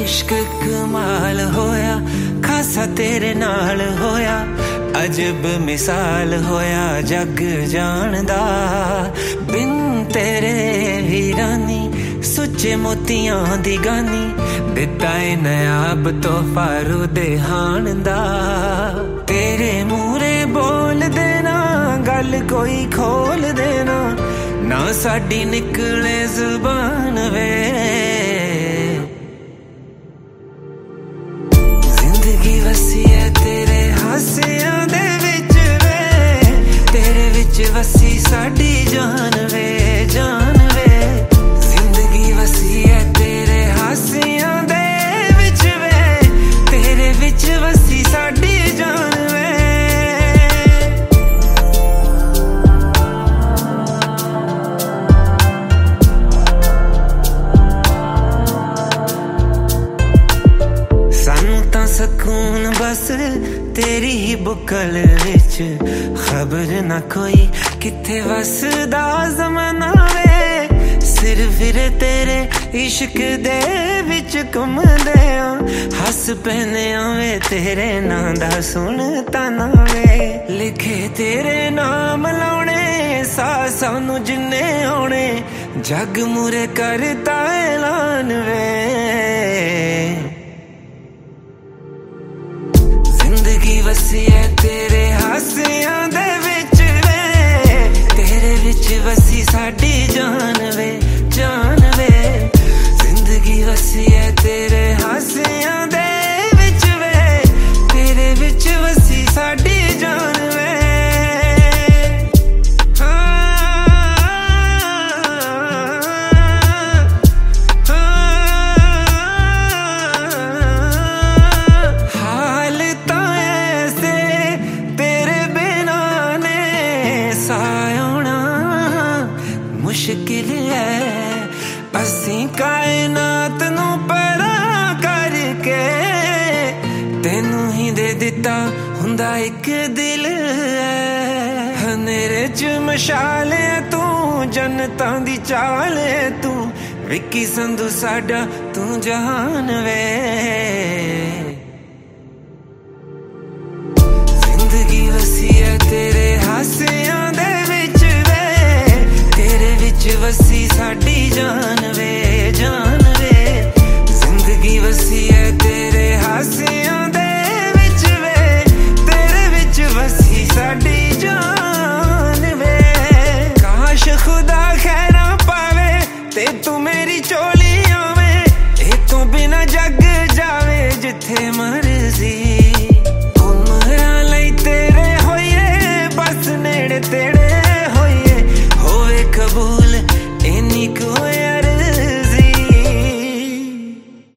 इश्क कमाल होया, खासा तेरे नाल होया, अजब मिसाल होया जग जानदा। बिन तेरे वीरानी सुच्चे मोतियां दी गानी, दिता है नयाब तोहफा रूदे हान दा। तेरे मूरे बोल देना, गल कोई खोल देना, ना साडी निकले जुबान वे। जिंदगी वसी है तेरे हासियां दे विच वे, तेरे विच वसी साडी जान वे, जान वे। जिंदगी वसी है तेरे हासियां दे विच वे, तेरे विच वसी साडी जान वे। सकून बस तेरी ही बुकल विच, खबर ना कोई किथे वसदा ज़माना वे। सिर फिर तेरे इश्क दे विच घुमदे आ, हस पैने वे तेरे नां दा सुन ताना वे। लिखे तेरे नाम लाउणे सा सानू जिन्ने आउणे, जग मुरे करता ऐलान वे। जिंदगी वसी है तेरे हासियां दे विच वे, तेरे विच वसी साडी जान वे, जान वे। जिंदगी वसी है तेरे हासियां दे विच वे, तेरे विच वसी साडी जान वे। मुश्किल है असी कायनात नू परा करके, तेनू ही दे दिता हुंदा एक दिल है। हनेरे च मशाले तू, जन्नतां दी चाले तू, विक्की संधू साडा तू जहान वे। जिंदगी वसी है तेरे हासियां दे विच वे, तेरे विच वसी साडी जान वे, जान वे। जिंदगी वसी है तेरे हासियां दे विच वे, तेरे विच वसी साडी जान वे। काश खुदा खैरा पावे ते तू मेरी चोली आवे, ए तू बिना जग जावे जिथे मर्जी। उमरां लई तेरे होइए बस नेड़े तेड़े